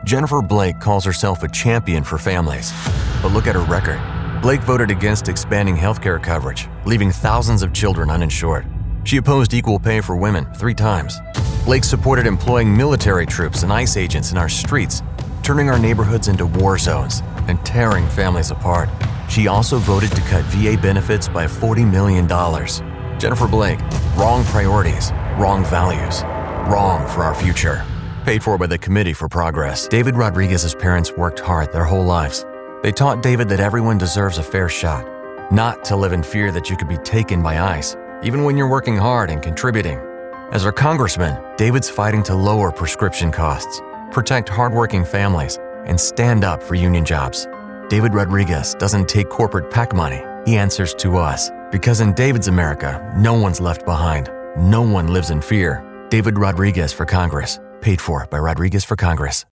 Jennifer Blake calls herself a champion for families. But look at her record. Blake voted against expanding healthcare coverage, leaving thousands of children uninsured. She opposed equal pay for women 3 times. Blake supported employing military troops and ICE agents in our streets, turning our neighborhoods into war zones and tearing families apart. She also voted to cut VA benefits by $40 million. Jennifer Blake, wrong priorities, wrong values, wrong for our future. Paid for by the Committee for Progress. David Rodriguez's parents worked hard their whole lives. They taught David that everyone deserves a fair shot, not to live in fear that you could be taken by ICE, even when you're working hard and contributing. As our congressman, David's fighting to lower prescription costs, protect hardworking families, and stand up for union jobs. David Rodriguez doesn't take corporate PAC money. He answers to us. Because in David's America, no one's left behind. No one lives in fear. David Rodriguez for Congress. Paid for by Rodriguez for Congress.